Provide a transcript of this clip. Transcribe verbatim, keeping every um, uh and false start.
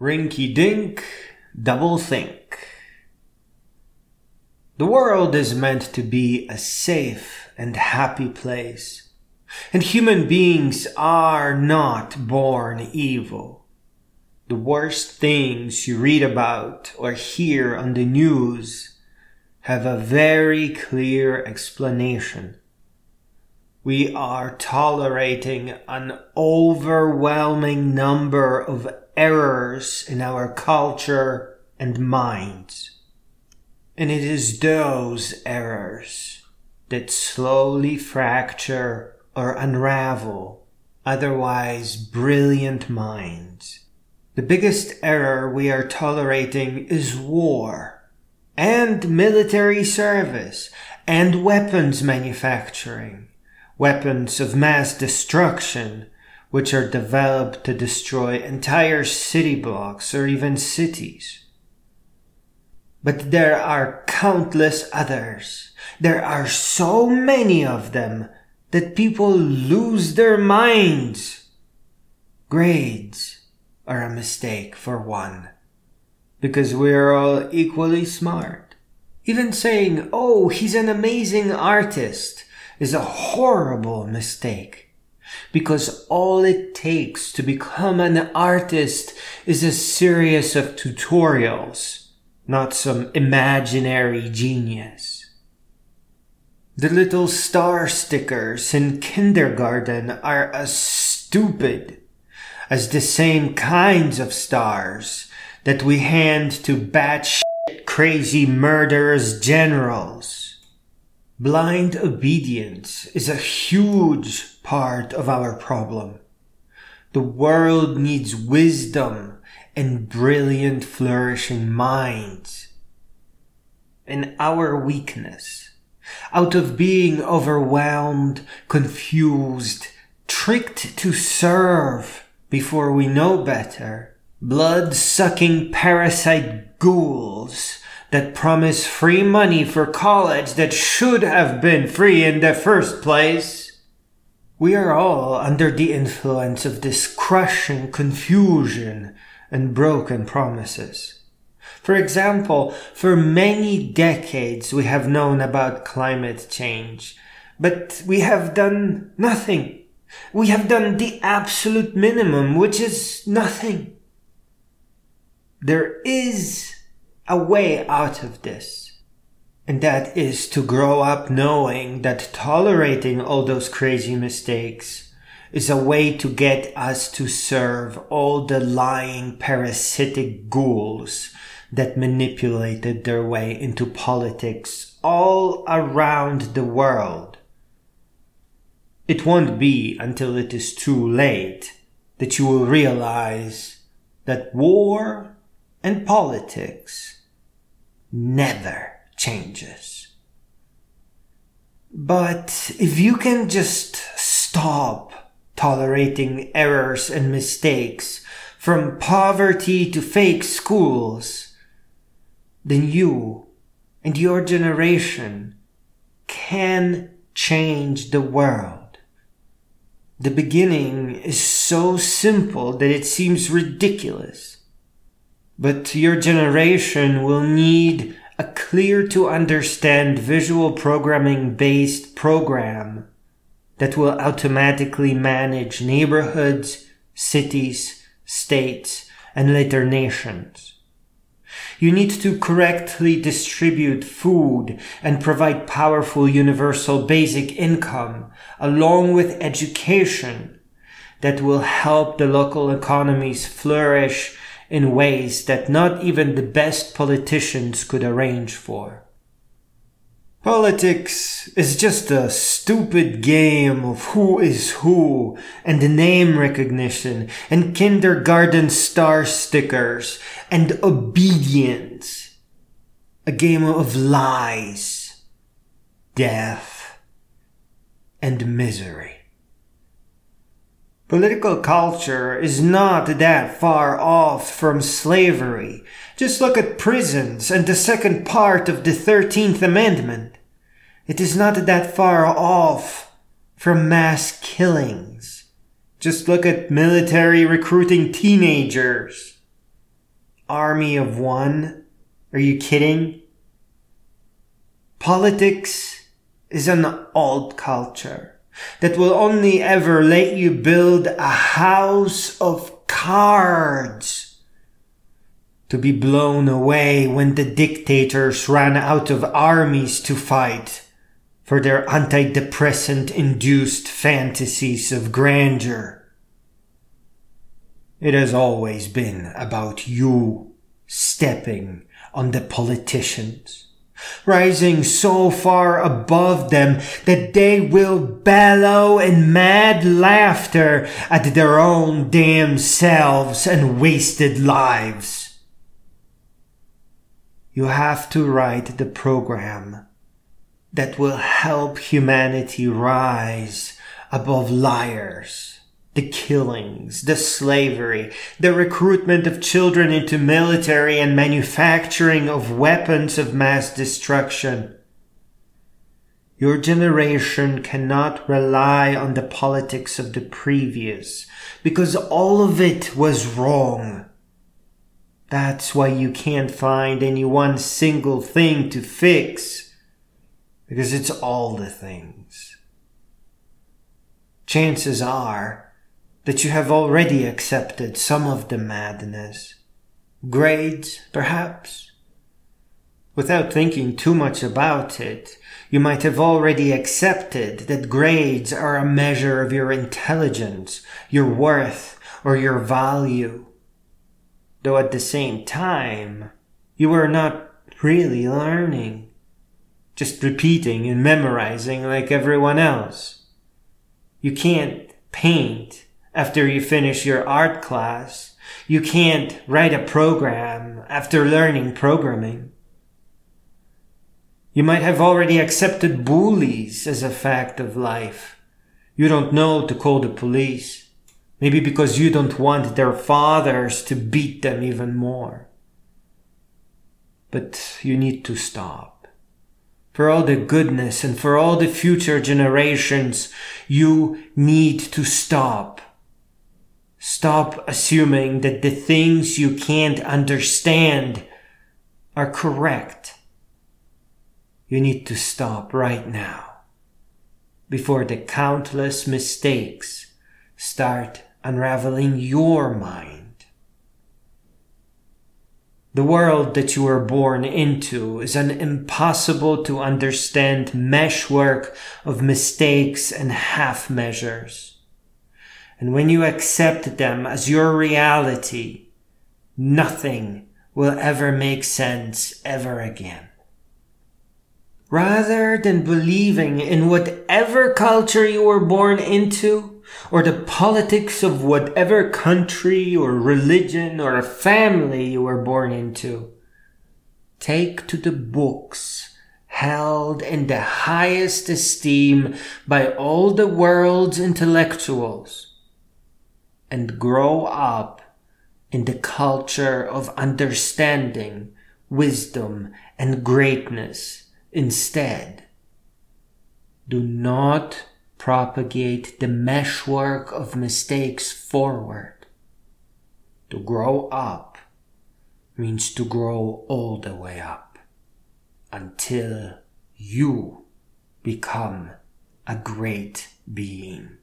Rinky Dink, Double Think. The world is meant to be a safe and happy place, and human beings are not born evil. The worst things you read about or hear on the news have a very clear explanation. We are tolerating an overwhelming number of errors in our culture and minds. And it is those errors that slowly fracture or unravel otherwise brilliant minds. The biggest error we are tolerating is war, and military service, and weapons manufacturing. Weapons of mass destruction, which are developed to destroy entire city blocks or even cities. But there are countless others. There are so many of them that people lose their minds. Grades are a mistake for one, because we're all equally smart. Even saying, "Oh, he's an amazing artist," is a horrible mistake, because all it takes to become an artist is a series of tutorials, not some imaginary genius. The little star stickers in kindergarten are as stupid as the same kinds of stars that we hand to batshit crazy murderous generals. Blind obedience is a huge part of our problem. The world needs wisdom and brilliant, flourishing minds. And our weakness, out of being overwhelmed, confused, tricked to serve before we know better, blood-sucking parasite ghouls that promise free money for college that should have been free in the first place. We are all under the influence of this crushing confusion and broken promises. For example, for many decades we have known about climate change, but we have done nothing. We have done the absolute minimum, which is nothing. There is a way out of this, and that is to grow up knowing that tolerating all those crazy mistakes is a way to get us to serve all the lying parasitic ghouls that manipulated their way into politics all around the world. It won't be until it is too late that you will realize that war and politics never changes. But if you can just stop tolerating errors and mistakes, from poverty to fake schools, then you and your generation can change the world. The beginning is so simple that it seems ridiculous. But your generation will need a clear to understand visual programming based program that will automatically manage neighborhoods, cities, states, and later nations. You need to correctly distribute food and provide powerful universal basic income along with education that will help the local economies flourish in ways that not even the best politicians could arrange for. Politics is just a stupid game of who is who and name recognition and kindergarten star stickers and obedience. A game of lies, death, and misery. Political culture is not that far off from slavery. Just look at prisons and the second part of the thirteenth Amendment. It is not that far off from mass killings. Just look at military recruiting teenagers. army of one? Are you kidding? Politics is an old culture that will only ever let you build a house of cards to be blown away when the dictators ran out of armies to fight for their antidepressant-induced fantasies of grandeur. It has always been about you stepping on the politicians, rising so far above them that they will bellow in mad laughter at their own damn selves and wasted lives. You have to write the program that will help humanity rise above liars, the killings, the slavery, the recruitment of children into military and manufacturing of weapons of mass destruction. Your generation cannot rely on the politics of the previous, because all of it was wrong. That's why you can't find any one single thing to fix, because it's all the things. Chances are that you have already accepted some of the madness. Grades, perhaps? Without thinking too much about it, you might have already accepted that grades are a measure of your intelligence, your worth, or your value. Though at the same time, you are not really learning, just repeating and memorizing like everyone else. You can't paint after you finish your art class. You can't write a program after learning programming. You might have already accepted bullies as a fact of life. You don't know to call the police. Maybe because you don't want their fathers to beat them even more. But you need to stop. For all the goodness and for all the future generations, you need to stop. Stop assuming that the things you can't understand are correct. You need to stop right now, before the countless mistakes start unraveling your mind. The world that you were born into is an impossible to understand meshwork of mistakes and half measures. And when you accept them as your reality, nothing will ever make sense ever again. Rather than believing in whatever culture you were born into, or the politics of whatever country or religion or family you were born into, take to the books held in the highest esteem by all the world's intellectuals, and grow up in the culture of understanding, wisdom, and greatness instead. Do not propagate the meshwork of mistakes forward. To grow up means to grow all the way up until you become a great being.